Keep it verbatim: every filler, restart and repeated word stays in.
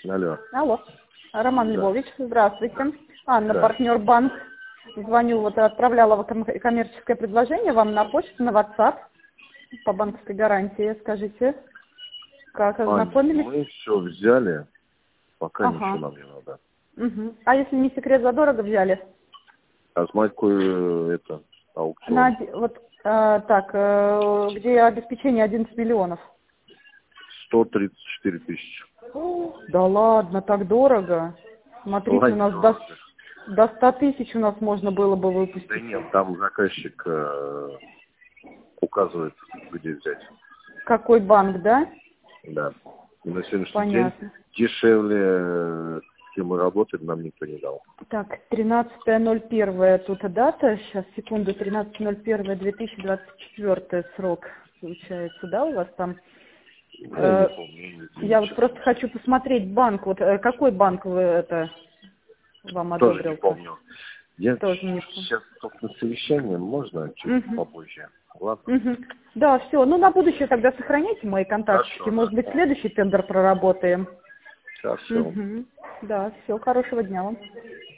Алло. Алло. Роман Да. Львович, здравствуйте. Анна, Да. партнер банк. Звоню, вот отправляла ком- коммерческое предложение вам на почту, на WhatsApp по банковской гарантии. Скажите, как Ань, ознакомились? мы все взяли, пока Ага. ничего нам не надо. Угу. А если не секрет, задорого взяли? А смотри, какой это аукцион. На, оди- вот э, так, э, где обеспечение одиннадцать миллионов. сто тридцать четыре тысячи. О, да ладно, так дорого. Смотрите, у нас до, Ладно. до ста тысяч у нас можно было бы Да выпустить. нет, там заказчик э, указывает, где взять. Какой банк, да? Да. И на сегодняшний Понятно. день дешевле, э, чем мы работаем, нам никто не дал. Так, тринадцатое ноль первое тут дата. Сейчас, секунду, тринадцатое ноль первое две тысячи двадцать четвёртый срок получается, да, у вас там? Я Э, не помню. извините, я вот честно. просто хочу посмотреть банк. Вот э, какой банк вы это вам Тоже не одобрил? помню. Я Тоже не помню. сейчас только на совещание, можно чуть Мгм. попозже? Ладно? Мгм. Да, все. Ну, на будущее тогда сохраняйте мои контактики. Хорошо, Может быть, да. следующий тендер проработаем. Хорошо. Мгм. Да, все. Хорошего дня вам.